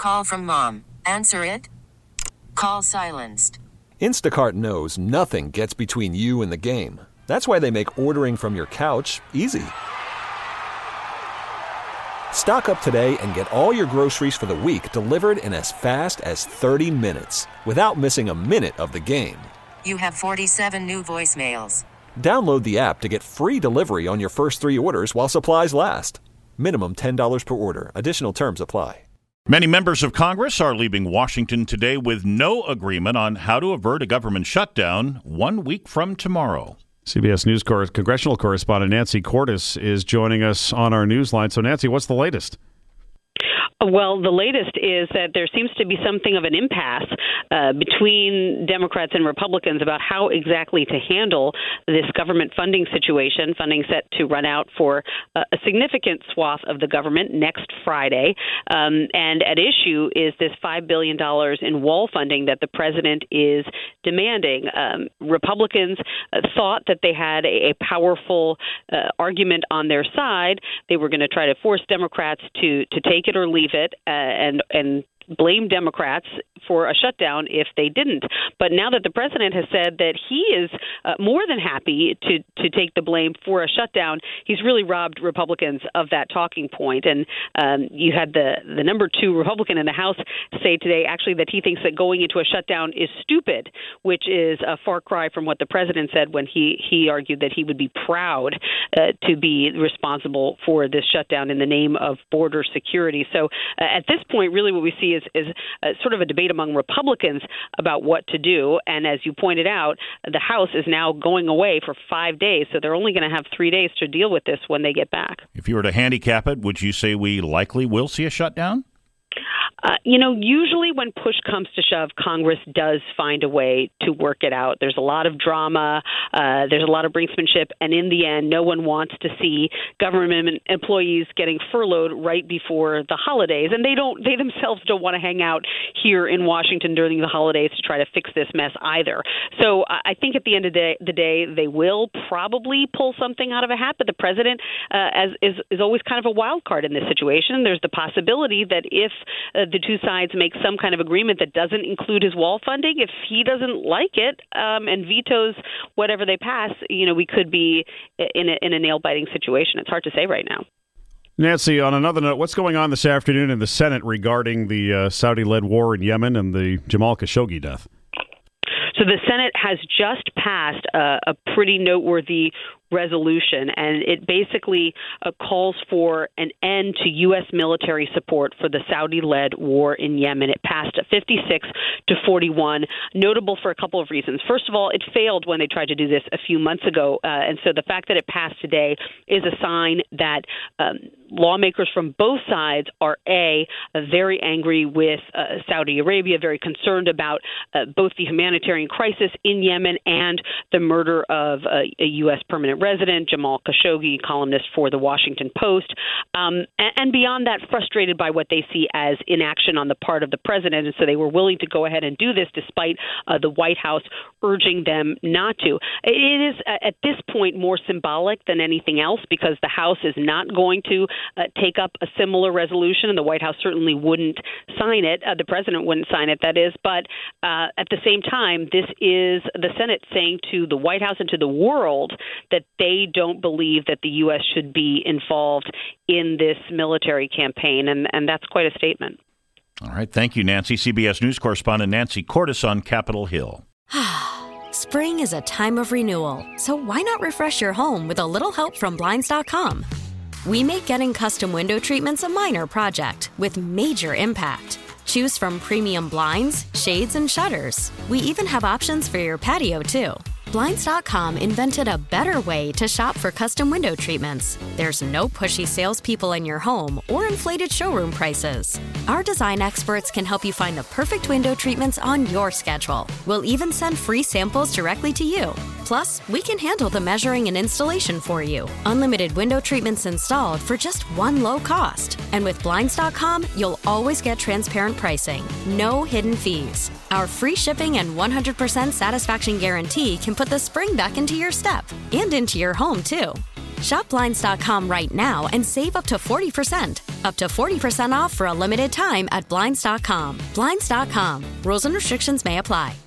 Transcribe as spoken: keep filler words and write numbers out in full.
Call from mom. Answer it. Call silenced. Instacart knows nothing gets between you and the game. That's why they make ordering from your couch easy. Stock up today and get all your groceries for the week delivered in as fast as thirty minutes without missing a minute of the game. You have forty-seven new voicemails. Download the app to get free delivery on your first three orders while supplies last. Minimum ten dollars per order. Additional terms apply. Many members of Congress are leaving Washington today with no agreement on how to avert a government shutdown one week from tomorrow. C B S News cor- congressional correspondent Nancy Cordes is joining us on our newsline. So, Nancy, what's the latest? Well, the latest is that there seems to be something of an impasse uh, between Democrats and Republicans about how exactly to handle this government funding situation, funding set to run out for uh, a significant swath of the government next Friday. Um, and at issue is this five billion dollars in wall funding that the president is demanding. Um, Republicans uh, thought that they had a, a powerful uh, argument on their side. They were going to try to force Democrats to, to take it or leave it, uh, and and blame Democrats for a shutdown if they didn't. But now that the president has said that he is uh, more than happy to, to take the blame for a shutdown, he's really robbed Republicans of that talking point. And um, you had the, the number two Republican in the House say today actually that he thinks that going into a shutdown is stupid, which is a far cry from what the president said when he, he argued that he would be proud uh, to be responsible for this shutdown in the name of border security. So uh, at this point, really what we see is, is uh, sort of a debate among Republicans about what to do. And as you pointed out, the House is now going away for five days, so they're only going to have three days to deal with this when they get back. If you were to handicap it, would you say we likely will see a shutdown? Uh, you know, usually when push comes to shove, Congress does find a way to work it out. There's a lot of drama. Uh, there's a lot of brinksmanship. And in the end, no one wants to see government employees getting furloughed right before the holidays. And they don't, they themselves don't want to hang out here in Washington during the holidays to try to fix this mess either. So I think at the end of the day, the day they will probably pull something out of a hat. But the president uh, as, is, is always kind of a wild card in this situation. There's the possibility that if uh, the two sides make some kind of agreement that doesn't include his wall funding, if he doesn't like it um, and vetoes whatever they pass, you know, we could be in a, in a nail-biting situation. It's hard to say right now. Nancy, on another note, what's going on this afternoon in the Senate regarding the uh, Saudi-led war in Yemen and the Jamal Khashoggi death? So the Senate has just passed a, a pretty noteworthy resolution, and it basically uh, calls for an end to U S military support for the Saudi-led war in Yemen. It passed fifty-six to forty-one, notable for a couple of reasons. First of all, it failed when they tried to do this a few months ago, uh, and so the fact that it passed today is a sign that um, lawmakers from both sides are, A, uh, very angry with uh, Saudi Arabia, very concerned about uh, both the humanitarian crisis in Yemen and the murder of uh, a U S permanent resident, Jamal Khashoggi, columnist for The Washington Post, um, and, and beyond that, frustrated by what they see as inaction on the part of the president. And so they were willing to go ahead and do this despite uh, the White House urging them not to. It is, uh, at this point, more symbolic than anything else because the House is not going to uh, take up a similar resolution, and the White House certainly wouldn't sign it. Uh, the president wouldn't sign it, that is. But uh, at the same time, this is the Senate saying to the White House and to the world that they don't believe that the U S should be involved in this military campaign, and, and that's quite a statement. All right. Thank you, Nancy. C B S News correspondent Nancy Cordes on Capitol Hill. Spring is a time of renewal, so why not refresh your home with a little help from Blinds dot com? We make getting custom window treatments a minor project with major impact. Choose from premium blinds, shades, and shutters. We even have options for your patio, too. Blinds dot com invented a better way to shop for custom window treatments. There's no pushy salespeople in your home or inflated showroom prices. Our design experts can help you find the perfect window treatments on your schedule. We'll even send free samples directly to you. Plus, we can handle the measuring and installation for you. Unlimited window treatments installed for just one low cost. And with Blinds dot com, you'll always get transparent pricing. No hidden fees. Our free shipping and one hundred percent satisfaction guarantee can put the spring back into your step and into your home, too. Shop Blinds dot com right now and save up to forty percent. Up to forty percent off for a limited time at Blinds dot com. Blinds dot com. Rules and restrictions may apply.